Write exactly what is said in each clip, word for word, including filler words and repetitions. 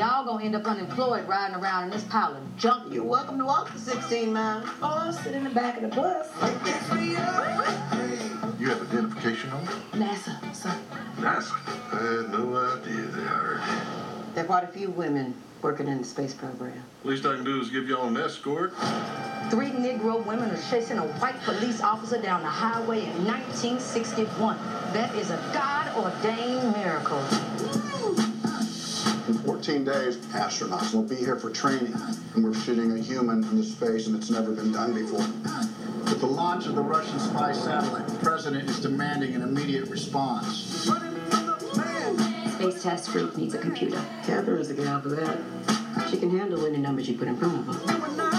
y'all gonna end up unemployed riding around in this pile of junk. You're welcome to walk the sixteen miles. Or I'll sit in the back of the bus. You have identification number? NASA, sir. NASA? I had no idea they hired you. There are quite a few women working in the space program. Least I can do is give y'all an escort. Three Negro women are chasing a white police officer down the highway in nineteen sixty-one. That is a God-ordained miracle. In fourteen days, astronauts will be here for training, and we're shooting a human into space, and it's never been done before. With the launch of the Russian spy satellite, the president is demanding an immediate response. Space Task Group needs a computer. Catherine's the gal for that. She can handle any numbers you put in front of her.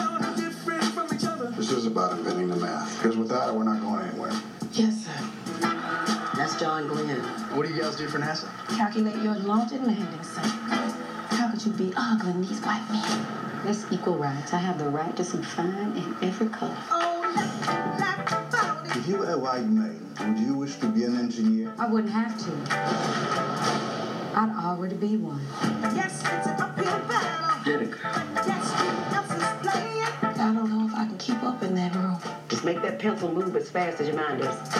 This is about inventing the math, because without it, we're not going anywhere. Yes, sir. That's John Glenn. What do you guys do for NASA? Calculate your launch and landing site. How could you be ogling these white men? That's equal rights. I have the right to see fine in every color. If you were a white male, would you wish to be an engineer? I wouldn't have to. I'd already be one. Yes, it's an uphill battle. Get it. Yes, else is playing. I don't know if I can keep up in that room. Just make that pencil move as fast as your mind does.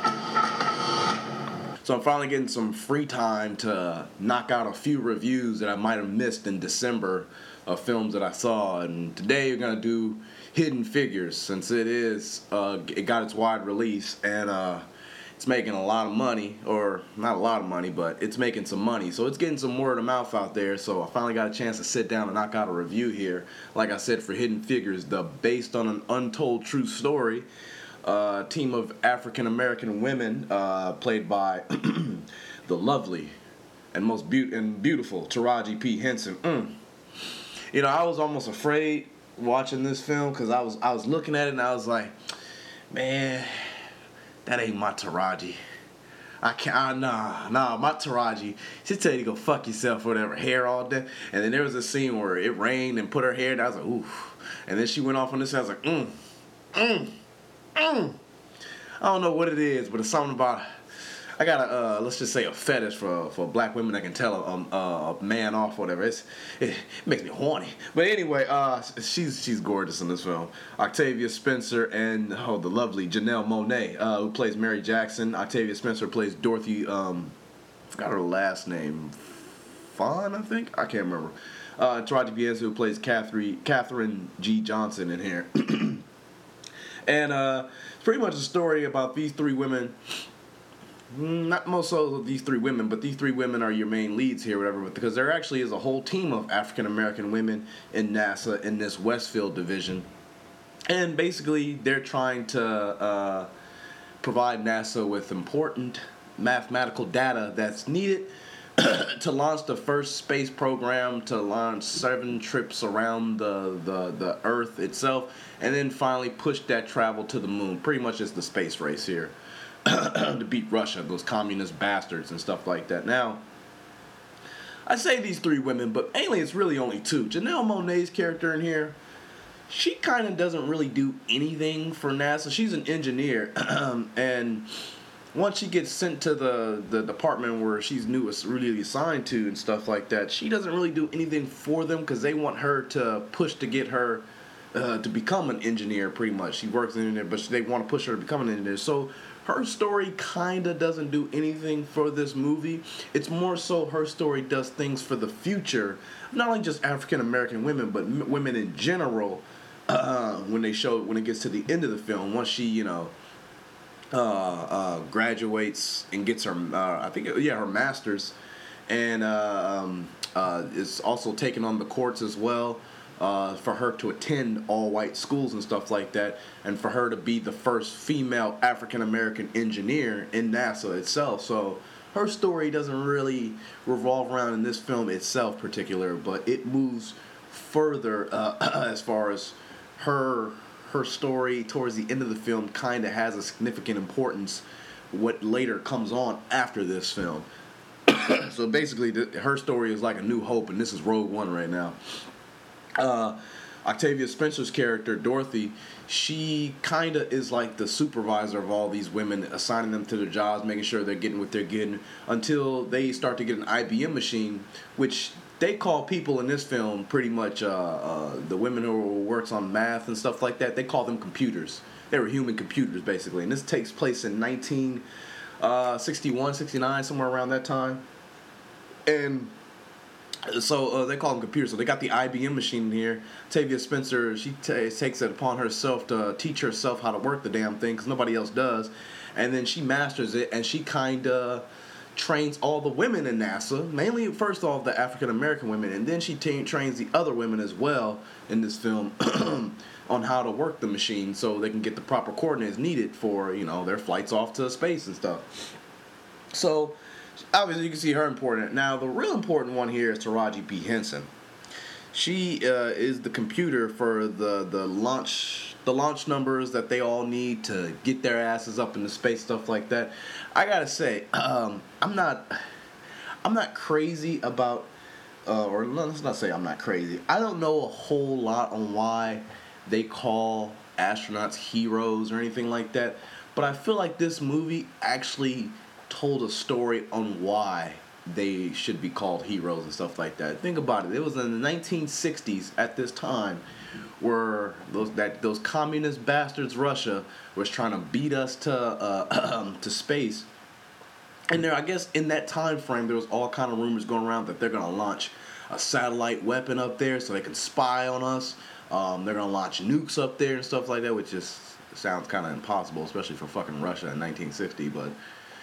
So I'm finally getting some free time to knock out a few reviews that I might have missed in December of films that I saw. And today we're going to do Hidden Figures, since it is, uh, it got its wide release, and uh, it's making a lot of money, or not a lot of money, but it's making some money. So it's getting some word of mouth out there. So I finally got a chance to sit down and knock out a review here. Like I said, for Hidden Figures, the based on an untold true story. A uh, team of African-American women, uh, played by the lovely and most be- and beautiful Taraji P. Henson. Mm. You know, I was almost afraid watching this film, because I was I was looking at it and I was like, man, that ain't my Taraji. I can't, uh, nah, nah, my Taraji, she tell you to go fuck yourself or whatever, hair all day. And then there was a scene where it rained and put her hair down. I was like, oof. And then she went off on this, I was like, mm, mm. Mm. I don't know what it is, but it's something about, I got a, uh, let's just say a fetish for for black women that can tell a, a, a man off or whatever. It's, it makes me horny. But anyway, uh, she's she's gorgeous in this film. Octavia Spencer and, oh, the lovely Janelle Monáe, uh, who plays Mary Jackson. Octavia Spencer plays Dorothy, um, I forgot her last name, Fawn, I think? I can't remember. Uh, Taraji P. Henson, who plays Catherine, Catherine G. Johnson in here. And uh, it's pretty much a story about these three women. Not most so of these three women, but these three women are your main leads here, whatever. Because there actually is a whole team of African American women in NASA in this Westfield division, and basically they're trying to uh, provide NASA with important mathematical data that's needed to launch the first space program, to launch seven trips around the, the, the Earth itself, and then finally push that travel to the moon. Pretty much it's the space race here to beat Russia, those communist bastards and stuff like that. Now, I say these three women, but mainly it's really only two. Janelle Monáe's character in here, she kind of doesn't really do anything for NASA. She's an engineer, and once she gets sent to the, the department where she's new, really assigned to and stuff like that, she doesn't really do anything for them, because they want her to push to get her uh, to become an engineer, pretty much. She works in there, but they want to push her to become an engineer. So her story kind of doesn't do anything for this movie. It's more so her story does things for the future, not only just African American women, but m- women in general. Uh, when they show, when it gets to the end of the film, once she, you know, Uh, uh, graduates and gets her, uh, I think, yeah, her master's, and uh, um, uh, is also taking on the courts as well, uh, for her to attend all-white schools and stuff like that, and for her to be the first female African-American engineer in NASA itself. So her story doesn't really revolve around in this film itself particular, but it moves further uh, as far as her her story towards the end of the film kind of has a significant importance what later comes on after this film. So basically, the, her story is like A New Hope, and this is Rogue One right now. Uh, Octavia Spencer's character, Dorothy, she kind of is like the supervisor of all these women, assigning them to their jobs, making sure they're getting what they're getting, until they start to get an I B M machine, which they call people in this film pretty much uh, uh, the women who works on math and stuff like that. They call them computers. They were human computers basically, and this takes place in nineteen sixty-one, sixty-nine, somewhere around that time. And so uh, they call them computers. So they got the I B M machine in here. Octavia Spencer, she t- takes it upon herself to teach herself how to work the damn thing because nobody else does. And then she masters it, and she kind of trains all the women in NASA, mainly first off the African American women, and then she t- trains the other women as well in this film on how to work the machine so they can get the proper coordinates needed for, you know, their flights off to space and stuff. So obviously you can see her important. Now the real important one here is Taraji P. Henson. She uh, is the computer for the the launch the launch numbers that they all need to get their asses up into space, stuff like that. I gotta say, um, I'm not I'm not crazy about, uh, or let's not say I'm not crazy. I don't know a whole lot on why they call astronauts heroes or anything like that, but I feel like this movie actually told a story on why they should be called heroes and stuff like that. Think about it. It was in the nineteen sixties at this time where those that those communist bastards Russia was trying to beat us to uh, to space. And there, I guess, in that time frame, there was all kind of rumors going around that they're gonna launch a satellite weapon up there so they can spy on us. Um, they're gonna launch nukes up there and stuff like that, which just sounds kind of impossible, especially for fucking Russia in nineteen sixty. But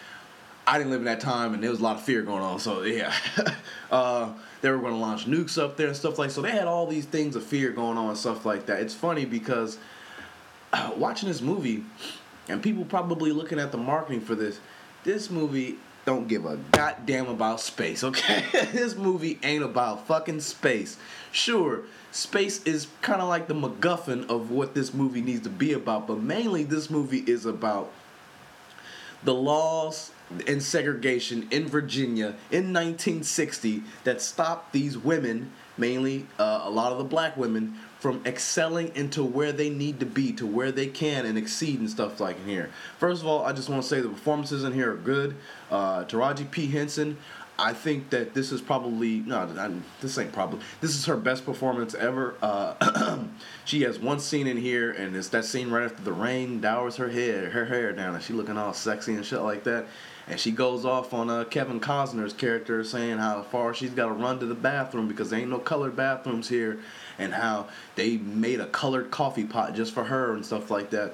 I didn't live in that time, and there was a lot of fear going on. So yeah, uh, they were gonna launch nukes up there and stuff like. So they had all these things of fear going on and stuff like that. It's funny because uh, watching this movie, and people probably looking at the marketing for this. This movie don't give a goddamn about space, okay? This movie ain't about fucking space. Sure, space is kind of like the MacGuffin of what this movie needs to be about, but mainly this movie is about the laws and segregation in Virginia in nineteen sixty that stopped these women, mainly uh, a lot of the black women, from excelling into where they need to be, to where they can and exceed and stuff like in here. First of all, I just want to say the performances in here are good. Uh, Taraji P. Henson, I think that this is probably, no, I, this ain't probably, this is her best performance ever. Uh, she has one scene in here, and it's that scene right after the rain dowers her hair, her hair down, and she looking all sexy and shit like that. And she goes off on uh, Kevin Costner's character saying how far she's got to run to the bathroom because there ain't no colored bathrooms here, and how they made a colored coffee pot just for her and stuff like that.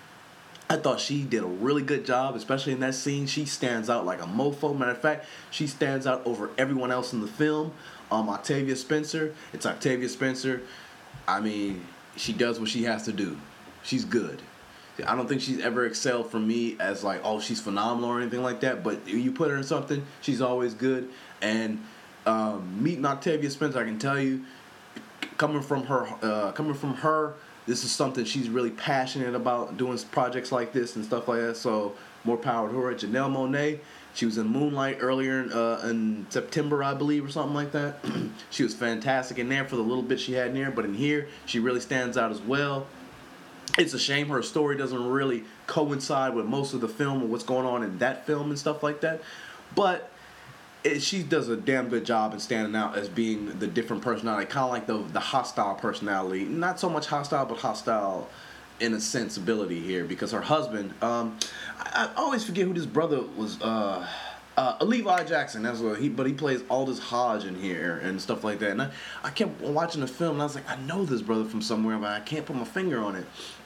I thought she did a really good job, especially in that scene. She stands out like a mofo. Matter of fact, she stands out over everyone else in the film. Um, Octavia Spencer, it's Octavia Spencer. I mean, she does what she has to do. She's good. I don't think she's ever excelled for me as like, oh, she's phenomenal or anything like that. But you put her in something, she's always good. And um, meeting Octavia Spencer, I can tell you, coming from her, uh, coming from her, this is something she's really passionate about, doing projects like this and stuff like that. So more power to her. Janelle Monáe, she was in Moonlight earlier in, uh, in September, I believe, or something like that. She was fantastic in there for the little bit she had in here. But in here, she really stands out as well. It's a shame her story doesn't really coincide with most of the film and what's going on in that film and stuff like that. But it, she does a damn good job in standing out as being the different personality, kind of like the the hostile personality. Not so much hostile, but hostile in a sensibility here. Because her husband, um, I, I always forget who this brother was. Uh, uh, Levi Jackson. That's what he. But he plays Aldous Hodge in here and stuff like that. And I, I kept watching the film and I was like, I know this brother from somewhere, but I can't put my finger on it.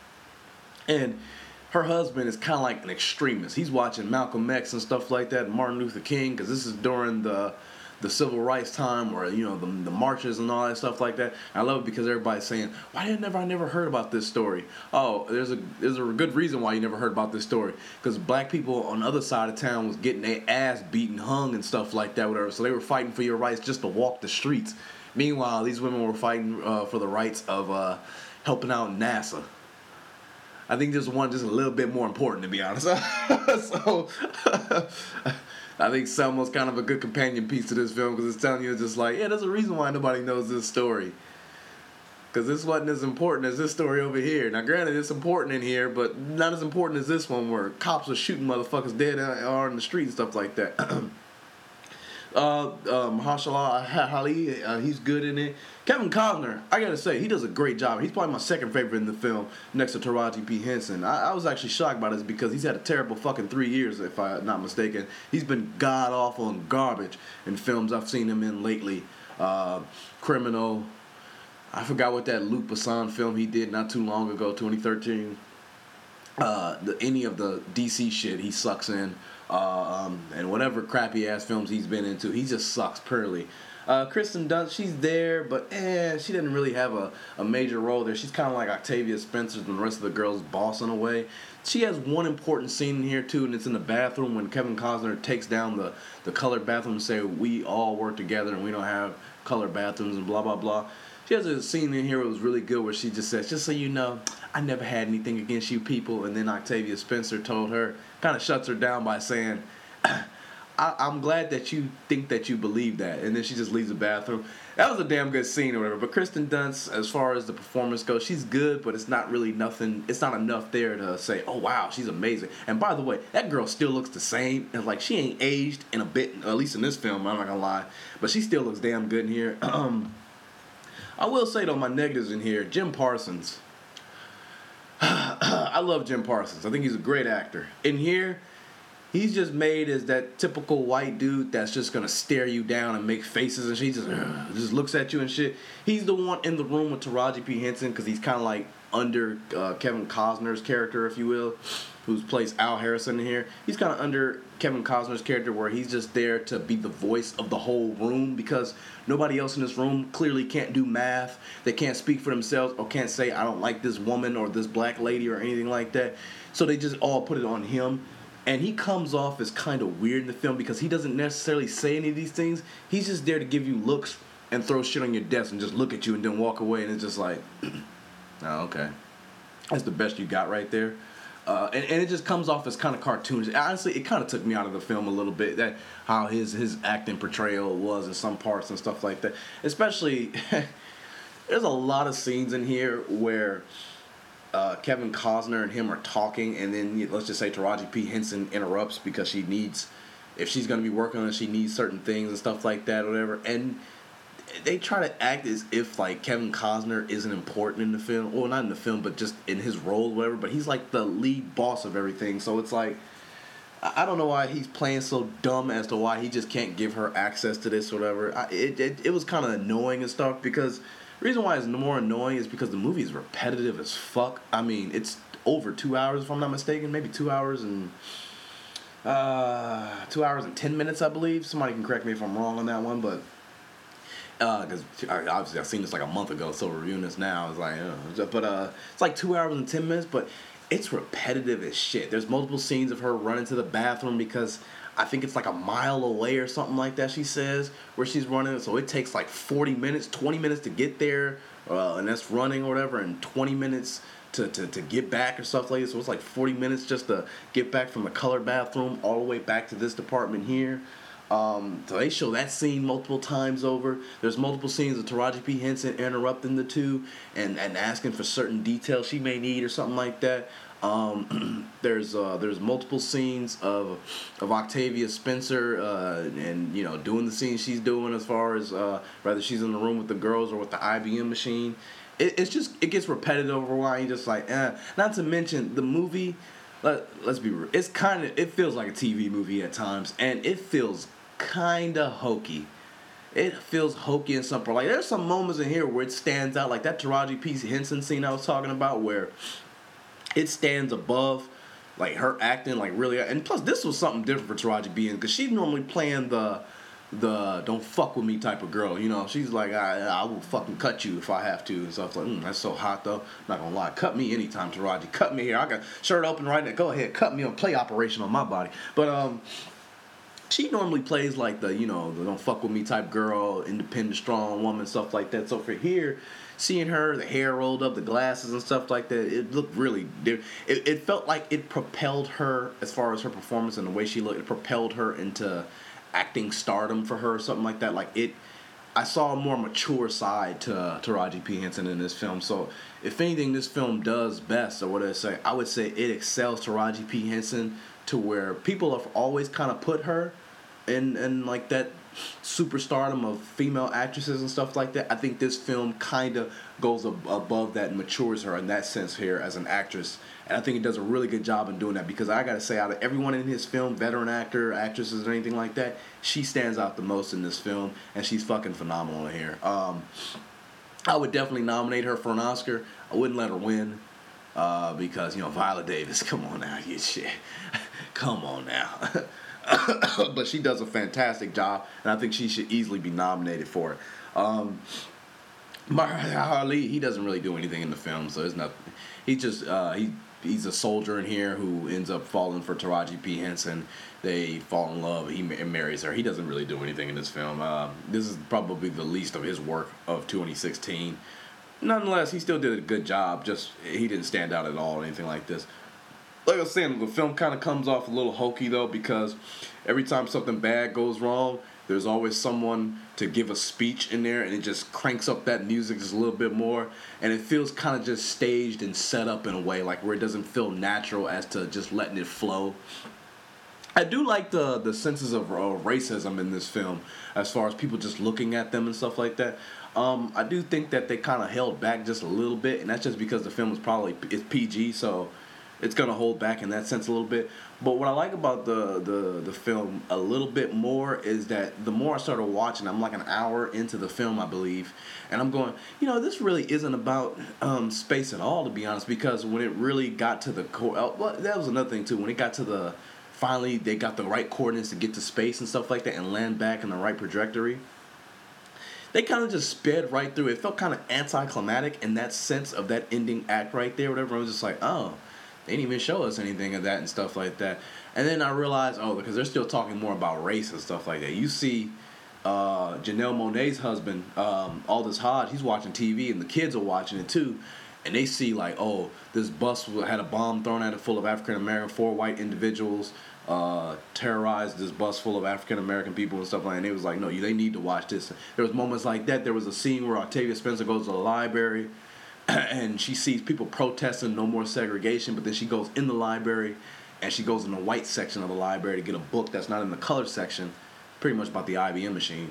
And her husband is kind of like an extremist. He's watching Malcolm X and stuff like that, Martin Luther King, because this is during the the civil rights time, or you know the, the marches and all that stuff like that. And I love it because everybody's saying, "Why did never I never heard about this story?" Oh, there's a there's a good reason why you never heard about this story, because black people on the other side of town was getting their ass beaten, hung, and stuff like that, whatever. So they were fighting for your rights just to walk the streets. Meanwhile, these women were fighting uh, for the rights of uh, helping out NASA. I think this one just a little bit more important, to be honest. So I think Selma's kind of a good companion piece to this film, because it's telling you just like, yeah, there's a reason why nobody knows this story. Because this wasn't as important as this story over here. Now, granted, it's important in here, but not as important as this one where cops are shooting motherfuckers dead or in the street and stuff like that. Uh, um, Mahershala Ali, uh, he's good in it. Kevin Costner, I gotta say, he does a great job. He's probably my second favorite in the film, next to Taraji P. Henson. I, I was actually shocked by this because he's had a terrible fucking three years, if I'm not mistaken. He's been god awful and garbage in films I've seen him in lately. Uh, Criminal. I forgot what that Luc Besson film he did not too long ago, twenty thirteen. Uh, the, any of the D C shit he sucks in. Uh, um, and whatever crappy ass films he's been into, he just sucks purely. Uh, Kristen Dunst, she's there, but eh, she didn't really have a, a major role there. She's kind of like Octavia Spencer and the rest of the girls' boss in a way. She has one important scene in here too, and it's in the bathroom when Kevin Costner takes down the, the colored bathroom and say, we all work together and we don't have colored bathrooms and blah, blah, blah. She has a scene in here that was really good where she just says, just so you know, I never had anything against you people. And then Octavia Spencer told her, kind of shuts her down by saying, I, I'm glad that you think that you believe that. And then she just leaves the bathroom. That was a damn good scene or whatever. But Kristen Dunst, as far as the performance goes, she's good, but it's not really nothing. It's not enough there to say, oh, wow, she's amazing. And by the way, that girl still looks the same. And like, she ain't aged in a bit, at least in this film, I'm not going to lie. But she still looks damn good in here. Um, I will say, though, my negatives in here, Jim Parsons. I love Jim Parsons. I think he's a great actor. In here, he's just made as that typical white dude that's just going to stare you down and make faces and she just, uh, just looks at you and shit. He's the one in the room with Taraji P. Henson because he's kind of like under uh, Kevin Costner's character, if you will, who plays Al Harrison in here. He's kind of under Kevin Costner's character where he's just there to be the voice of the whole room because nobody else in this room clearly can't do math. They can't speak for themselves or can't say, I don't like this woman or this black lady or anything like that. So they just all put it on him. And he comes off as kind of weird in the film because he doesn't necessarily say any of these things. He's just there to give you looks and throw shit on your desk and just look at you and then walk away. And it's just like, oh, okay. That's the best you got right there. Uh, and, and it just comes off as kind of cartoonish. Honestly, it kind of took me out of the film a little bit, that how his, his acting portrayal was in some parts and stuff like that. Especially, there's a lot of scenes in here where uh, Kevin Costner and him are talking, and then let's just say Taraji P. Henson interrupts because she needs, if she's going to be working on it, she needs certain things and stuff like that or whatever. And they try to act as if like Kevin Costner isn't important in the film. Well, not in the film, but just in his role, whatever. But he's like the lead boss of everything. So it's like, I don't know why he's playing so dumb as to why he just can't give her access to this or whatever. I, it, it it was kind of annoying and stuff because the reason why it's more annoying is because the movie is repetitive as fuck. I mean, it's over two hours if I'm not mistaken, maybe two hours and uh, two hours and ten minutes, I believe. Somebody can correct me if I'm wrong on that one, but. Because uh, obviously I've seen this like a month ago, so reviewing this now is like, uh, but uh, it's like two hours and ten minutes, but it's repetitive as shit. There's multiple scenes of her running to the bathroom because I think it's like a mile away or something like that, she says, where she's running. So it takes like forty minutes, twenty minutes to get there, uh, and that's running or whatever, and twenty minutes to, to, to get back or stuff like that. So it's like forty minutes just to get back from the colored bathroom all the way back to this department here. Um, so they show that scene multiple times over. There's multiple scenes of Taraji P. Henson interrupting the two and, and asking for certain details she may need or something like that. Um, there's uh, there's multiple scenes of of Octavia Spencer uh, and you know doing the scenes she's doing as far as uh, whether she's in the room with the girls or with the I B M machine. It, it's just it gets repetitive over a while. You just like eh. Not to mention the movie. Let, let's be real. It's kind of it feels like a T V movie at times, and it feels kind of hokey. It feels hokey in some part. Like there's some moments in here where it stands out, like that Taraji P. Henson scene I was talking about, where it stands above, like her acting, like really. And plus, this was something different for Taraji P. because she's normally playing the the don't fuck with me type of girl. You know, she's like I I will fucking cut you if I have to and stuff. Like mm, that's so hot though. I'm not gonna lie, cut me anytime, Taraji. Cut me here. I got shirt open right now. Go ahead, cut me on play operation on my body. But um. She normally plays like the, you know, the don't fuck with me type girl, independent, strong woman, stuff like that. So for here, seeing her, the hair rolled up, the glasses and stuff like that, it looked really different. It, it felt like it propelled her, as far as her performance and the way she looked, it propelled her into acting stardom for her or something like that. Like it, I saw a more mature side to Taraji P. Henson in this film. So if anything this film does best, or what I say, I would say it excels Taraji P. Henson to where people have always kind of put her in, in like that superstardom of female actresses and stuff like that, I think this film kind of goes ab- above that and matures her in that sense here as an actress. And I think it does a really good job in doing that, because I gotta say, out of everyone in his film, veteran actor, actresses, or anything like that, she stands out the most in this film, and she's fucking phenomenal in here. Um, I would definitely nominate her for an Oscar. I wouldn't let her win, uh, because, you know, Viola Davis, come on now, you shit. Come on now. But she does a fantastic job, and I think she should easily be nominated for it. Um, Mahershala Ali, he doesn't really do anything in the film, so it's not. He just uh, he he's a soldier in here who ends up falling for Taraji P. Henson. They fall in love. He ma- marries her. He doesn't really do anything in this film. Uh, this is probably the least of his work of twenty sixteen. Nonetheless, he still did a good job. Just he didn't stand out at all or anything like this. Like I was saying, the film kind of comes off a little hokey, though, because every time something bad goes wrong, there's always someone to give a speech in there, and it just cranks up that music just a little bit more, and it feels kind of just staged and set up in a way, like where it doesn't feel natural as to just letting it flow. I do like the the senses of uh, racism in this film, as far as people just looking at them and stuff like that. Um, I do think that they kind of held back just a little bit, and that's just because the film is probably it's P G, so it's gonna hold back in that sense a little bit. But what I like about the, the the film a little bit more is that the more I started watching, I'm like an hour into the film, I believe, and I'm going, you know, this really isn't about um, space at all, to be honest, because when it really got to the core, uh, well, that was another thing too. When it got to the finally they got the right coordinates to get to space and stuff like that and land back in the right trajectory, they kind of just sped right through. It felt kind of anticlimactic in that sense of that ending act right there, whatever. I was just like, oh. They didn't even show us anything of that and stuff like that. And then I realized, oh, because they're still talking more about race and stuff like that. You see uh, Janelle Monáe's husband, um, Aldous Hodge, he's watching T V, and the kids are watching it too. And they see, like, oh, this bus had a bomb thrown at it full of African-American, four white individuals uh, terrorized this bus full of African-American people and stuff like that. And they was like, no, they need to watch this. There was moments like that. There was a scene where Octavia Spencer goes to the library, and she sees people protesting no more segregation, but then she goes in the library, and she goes in the white section of the library to get a book that's not in the color section, pretty much about the I B M machine.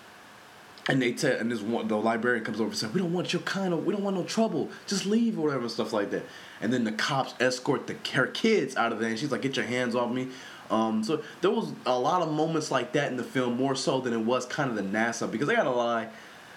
And they tell, and this one, the librarian comes over and says, "We don't want your kind of, we don't want no trouble. Just leave," or whatever and stuff like that. And then the cops escort the her kids out of there, and she's like, "Get your hands off me." Um, so there was a lot of moments like that in the film, more so than it was kind of the NASA, because I gotta lie,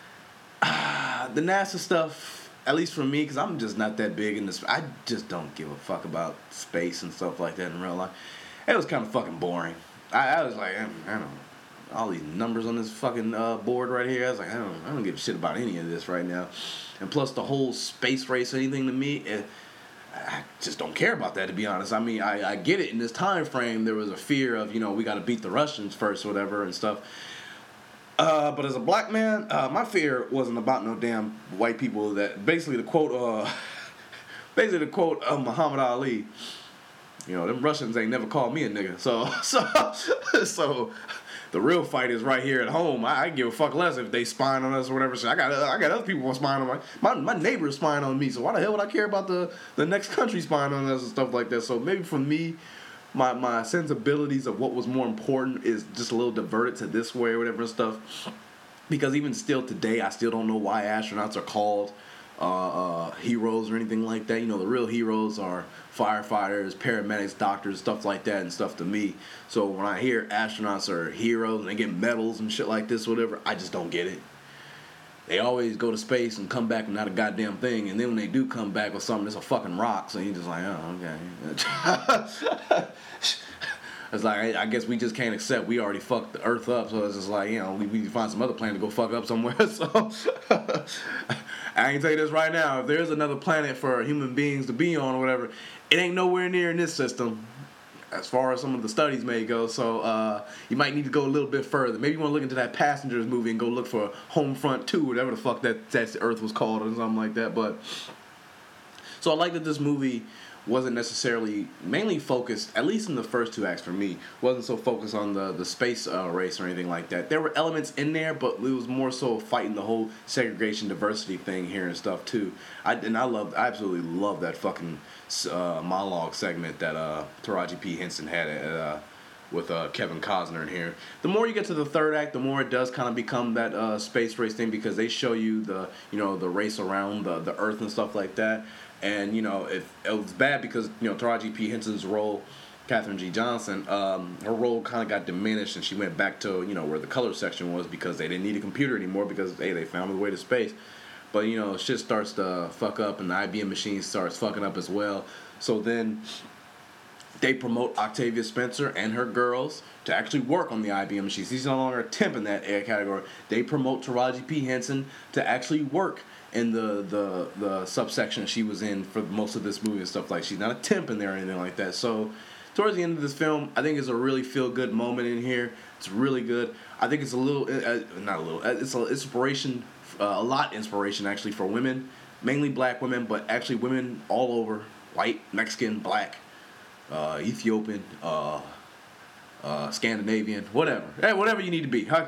ah, the NASA stuff. At least for me, because I'm just not that big in this. I just don't give a fuck about space and stuff like that in real life. It was kind of fucking boring. I, I was like, I don't know, all these numbers on this fucking uh, board right here. I was like, I don't, I don't give a shit about any of this right now. And plus, the whole space race, anything to me, it, I just don't care about that, to be honest. I mean, I, I get it. In this time frame, there was a fear of, you know, we got to beat the Russians first, or whatever, and stuff. Uh, but as a black man, uh, my fear wasn't about no damn white people. That basically the quote, uh, basically the quote of Muhammad Ali. You know, them Russians ain't never called me a nigga. So, so, so, the real fight is right here at home. I, I give a fuck less if they spying on us or whatever. So I got, I got other people spying on my, my, my neighbor is spying on me. So why the hell would I care about the, the next country spying on us and stuff like that? So maybe for me, My my sensibilities of what was more important is just a little diverted to this way or whatever and stuff. Because even still today, I still don't know why astronauts are called uh, uh, heroes or anything like that. You know, the real heroes are firefighters, paramedics, doctors, stuff like that and stuff to me. So when I hear astronauts are heroes and they get medals and shit like this or whatever, I just don't get it. They always go to space and come back with not a goddamn thing. And then when they do come back with something, it's a fucking rock. So you're just like, oh, okay. It's like, I, I guess we just can't accept we already fucked the Earth up. So it's just like, you know, we, we need to find some other planet to go fuck up somewhere. So I can tell you this right now. If there's another planet for human beings to be on or whatever, it ain't nowhere near in this system, as far as some of the studies may go. So uh, you might need to go a little bit further. Maybe you want to look into that Passengers movie and go look for Homefront two, whatever the fuck that, that Earth was called or something like that. But so I like that this movie wasn't necessarily mainly focused, at least in the first two acts for me, wasn't so focused on the, the space uh, race or anything like that. There were elements in there, but it was more so fighting the whole segregation, diversity thing here and stuff too. I and I love, I absolutely love that fucking uh, monologue segment that uh, Taraji P. Henson had at uh, with uh, Kevin Costner in here. The more you get to the third act, the more it does kind of become that uh, space race thing, because they show you the, you know, the race around the, the Earth and stuff like that. And, you know, it, it was bad because, you know, Taraji P. Henson's role, Katherine G. Johnson, um, her role kind of got diminished, and she went back to, you know, where the color section was, because they didn't need a computer anymore, because, hey, they found the way to space. But, you know, shit starts to fuck up, and the I B M machine starts fucking up as well. So then they promote Octavia Spencer and her girls to actually work on the I B M machine. She's no longer a temp in that category. They promote Taraji P. Henson to actually work in the, the, the subsection she was in for most of this movie and stuff like that. She's not a temp in there or anything like that. So towards the end of this film, I think it's a really feel-good moment in here. It's really good. I think it's a little, uh, not a little, it's an inspiration, uh, a lot inspiration actually for women, mainly black women, but actually women all over, white, Mexican, black, uh, Ethiopian, uh, uh, Scandinavian, whatever. Hey, whatever you need to be.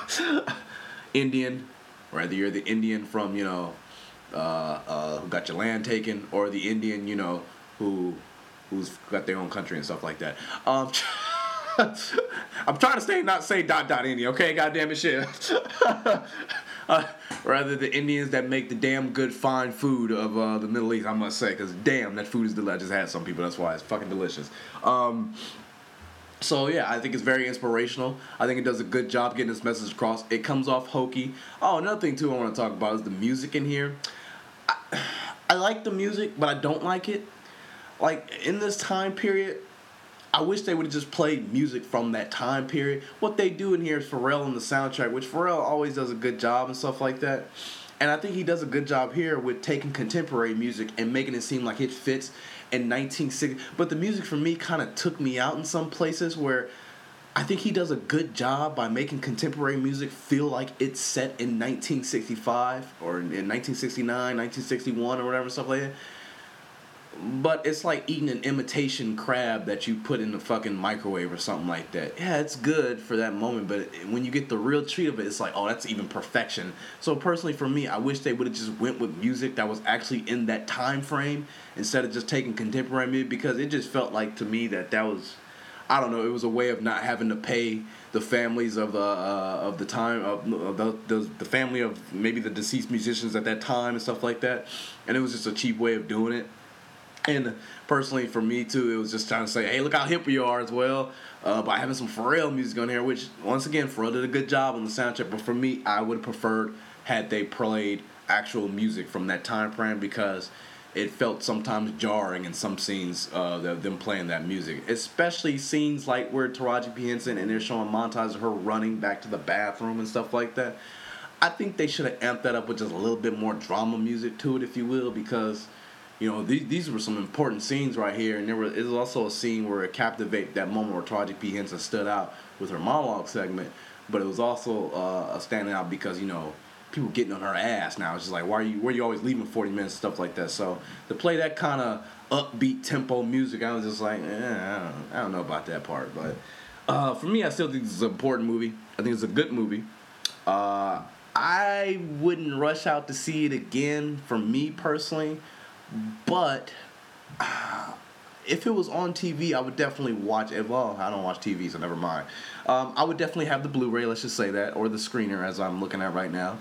Indian, whether you're the Indian from, you know, uh, uh, who got your land taken, or the Indian, you know, who who's got their own country and stuff like that. Um, I'm trying to stay, not say dot dot India, okay? Goddamn it, shit. uh, rather the Indians that make the damn good fine food of uh, the Middle East, I must say, because damn, that food is delicious. I just had some people, that's why it's fucking delicious. Um, so yeah, I think it's very inspirational. I think it does a good job getting this message across. It comes off hokey. Oh, another thing too I want to talk about is the music in here. I, I like the music, but I don't like it. Like, in this time period, I wish they would have just played music from that time period. What they do in here is Pharrell in the soundtrack, which Pharrell always does a good job and stuff like that. And I think he does a good job here with taking contemporary music and making it seem like it fits in nineteen sixty. But the music for me kind of took me out in some places where I think he does a good job by making contemporary music feel like it's set in nineteen sixty-five or in nineteen sixty-nine, nineteen sixty-one or whatever, stuff like that. But it's like eating an imitation crab that you put in the fucking microwave or something like that. Yeah, it's good for that moment, but when you get the real treat of it, it's like, oh, that's even perfection. So personally for me, I wish they would have just went with music that was actually in that time frame instead of just taking contemporary music, because it just felt like to me that that was, I don't know, it was a way of not having to pay the families of the uh, of the time of the, the the family of maybe the deceased musicians at that time and stuff like that, and it was just a cheap way of doing it. And personally, for me, too, it was just trying to say, hey, look how hip we are as well, uh, by having some Pharrell music on here, which, once again, Pharrell did a good job on the soundtrack. But for me, I would have preferred had they played actual music from that time frame, because it felt sometimes jarring in some scenes, uh, them playing that music. Especially scenes like where Taraji P. Henson, and they're showing montages of her running back to the bathroom and stuff like that. I think they should have amped that up with just a little bit more drama music to it, if you will, because, you know, these these were some important scenes right here, and there was, it was also a scene where it captivated that moment where Taraji P. Henson stood out with her monologue segment, but it was also uh, standing out because, you know, people getting on her ass now. It's just like, why are you, where are you always leaving forty minutes, stuff like that. So to play that kind of upbeat tempo music, I was just like, eh, I don't, I don't know about that part. But uh, for me, I still think this is an important movie. I think it's a good movie. Uh, I wouldn't rush out to see it again, for me personally. But uh, if it was on T V, I would definitely watch it. Well, I don't watch T V, so never mind. Um, I would definitely have the Blu-ray, let's just say that, or the screener, as I'm looking at right now.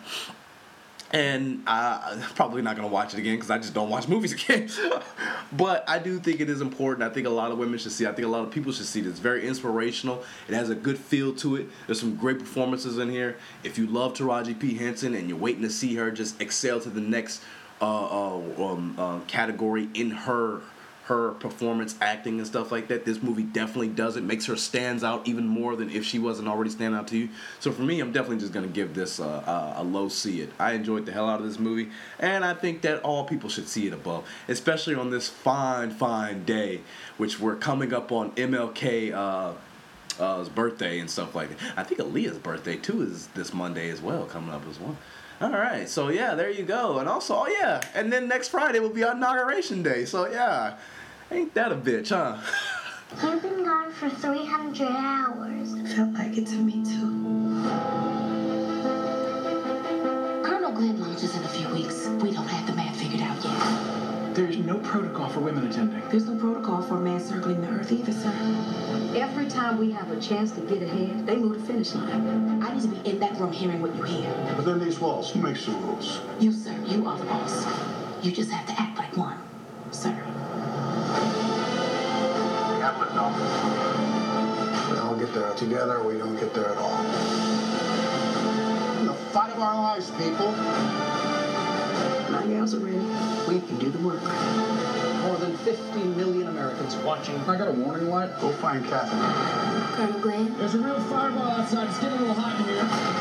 And uh, I'm probably not going to watch it again because I just don't watch movies again. But I do think it is important. I think a lot of women should see it. I think a lot of people should see it. It's very inspirational. It has a good feel to it. There's some great performances in here. If you love Taraji P. Henson and you're waiting to see her just excel to the next Uh, uh, um, uh, category in her her performance, acting, and stuff like that, this movie definitely does it. Makes her stands out even more than if she wasn't already standing out to you. So for me, I'm definitely just going to give this uh, uh, a low see it. I enjoyed the hell out of this movie, and I think that all people should see it above, especially on this fine, fine day, which we're coming up on M L K uh, uh, his birthday and stuff like that. I think Aaliyah's birthday, too, is this Monday as well, coming up as well. All right, so yeah, there you go. And also, oh yeah, and then next Friday will be our inauguration day. So yeah, ain't that a bitch, huh? You've been gone for three hundred hours. Felt like it to me, too. Colonel Glenn launches in a few weeks. We don't have the map figured out yet. There's no protocol for women attending. There's no protocol for a man circling the Earth either, sir. Every time we have a chance to get ahead, they move the finish line. I need to be in that room hearing what you hear. Within these walls, who makes the rules? You, sir. You are the boss. You just have to act like one, sir. Captain, no. We all get there together, or we don't get there at all. In the fight of our lives, people. My gals are ready. We can do the work. More than fifty million Americans watching. I got a warning light. Go find Catherine. Colonel Glenn? There's a real fireball outside. It's getting a little hot in here.